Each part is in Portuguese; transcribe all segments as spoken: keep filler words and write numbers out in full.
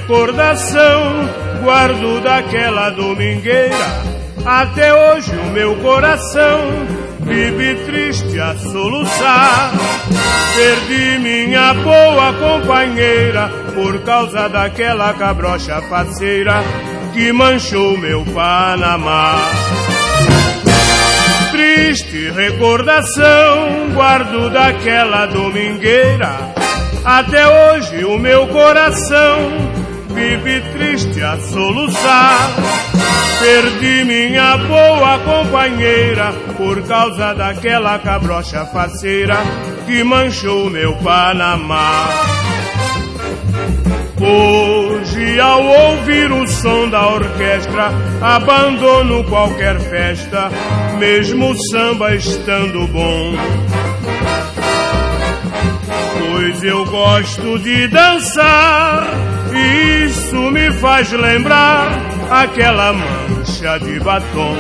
recordação guardo daquela domingueira. Até hoje o meu coração vive triste a soluçar. Perdi minha boa companheira por causa daquela cabrocha faceira que manchou meu Panamá. Triste recordação guardo daquela domingueira. Até hoje o meu coração vive triste a soluçar. Perdi minha boa companheira por causa daquela cabrocha faceira que manchou meu Panamá. Hoje, ao ouvir o som da orquestra, abandono qualquer festa, mesmo o samba estando bom. Pois eu gosto de dançar, e isso me faz lembrar aquela mancha de batom.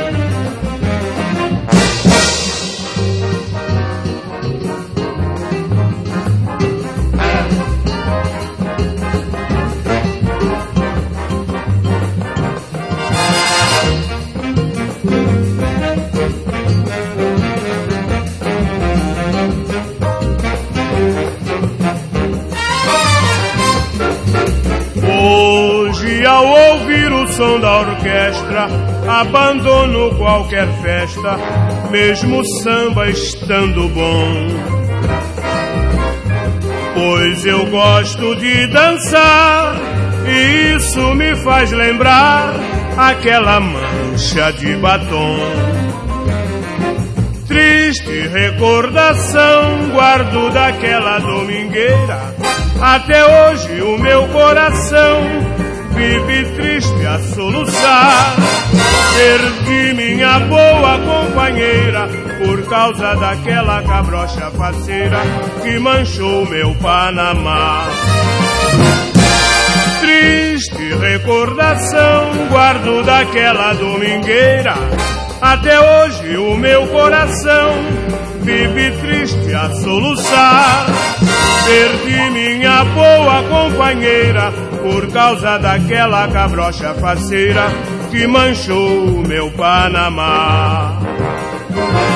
Hoje, ao ouvir o som da orquestra, abandono qualquer festa, mesmo o samba estando bom. Pois eu gosto de dançar, e isso me faz lembrar aquela mancha de batom. Triste recordação guardo daquela domingueira. Até hoje o meu coração vive triste a soluçar. Perdi minha boa companheira por causa daquela cabrocha faceira que manchou meu Panamá. Triste recordação guardo daquela domingueira. Até hoje o meu coração vive triste a soluçar. Perdi minha boa companheira por causa daquela cabrocha faceira que manchou meu Panamá.